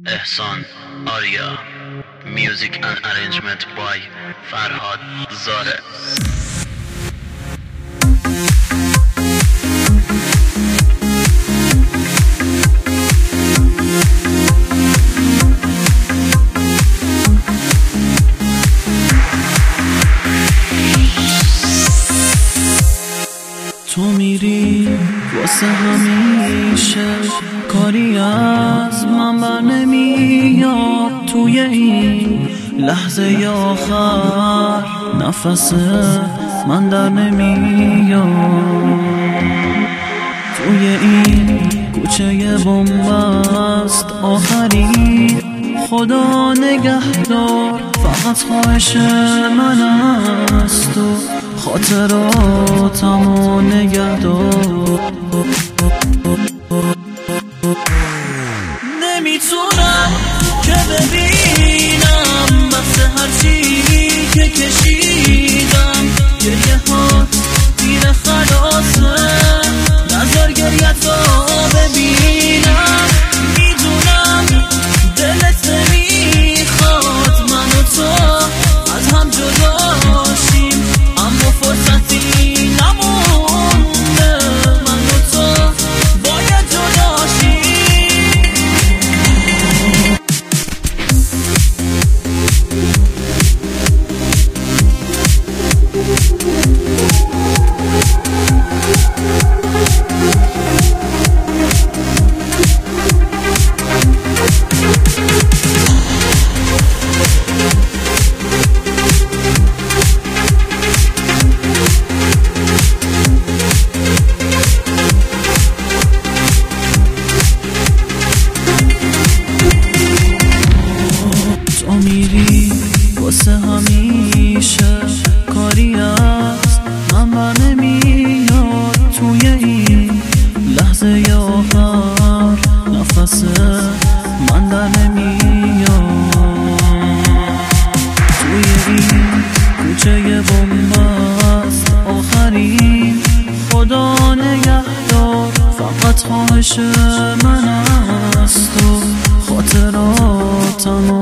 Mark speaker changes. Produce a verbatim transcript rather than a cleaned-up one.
Speaker 1: Ehsan Arya. Music and arrangement by Farhad Zare.
Speaker 2: تو میری واسه همیشه، کاری از من بر نمیاد. توی این لحظه آخر نفس من در نمیاد. توی این کوچه بنبست آخری، خدا نگهدار. فقط خواهش من است تو خاطراتمو نگهدار. نمیتونم که ببینم بس هرچی که کشیدم. گریه ها دیر خلاصه، نظر گریه تا ببینم. میدونم دلت نمیخواد من و تو از هم جدا شیم، اما فرصتی نمونده من و تو باید جدا شیم. تو میری واسه همیشه، کاری از من بر نمیاد. توی این لحظه آخر نفس من در نمیاد. توی این کوچه بنبست آخری، خدا نگهدار. فقط خواهش من است تو خاطراتمو